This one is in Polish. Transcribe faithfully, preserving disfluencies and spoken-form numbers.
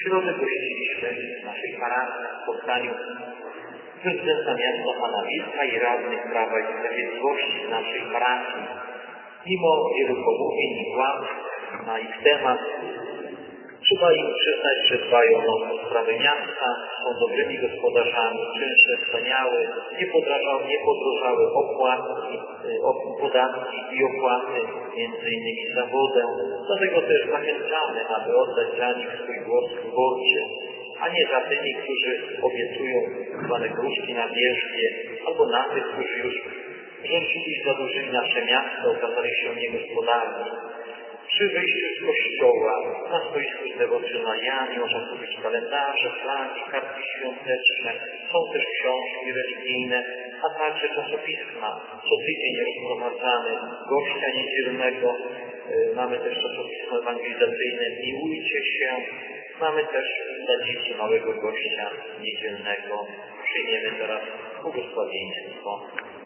środę gościliśmy w naszej parafii na spotkaniu prezydenta miasta pana Wilka i radnych Prawa i Sprawiedliwości z naszej parafii. Mimo wielu pomówień i kłamstw na ich temat, trzeba im przyznać, że dbają o sprawy miasta, są dobrymi gospodarzami, czynsze wspaniałe, nie podrożały, nie podrożały opłaty, podatki i opłaty, między innymi za wodę. Dlatego też zachęcamy, aby oddać za nich swój głos wyborczy, a nie za tymi, którzy obiecują zwane gruszki na wierzbie, albo na tych, którzy już rządzili i zadłużyli nasze miasto, okazali się niegospodarni. Przy wyjściu z kościoła na stoisku z dewocjonaliami można kupić kalendarze, flagi, kartki świąteczne, są też książki religijne, a także czasopisma. Co tydzień rozprowadzamy gościa niedzielnego, mamy też czasopismo ewangelizacyjne Miłujcie się, mamy też dla dzieci małego gościa niedzielnego. Przyjmiemy teraz błogosławieństwo.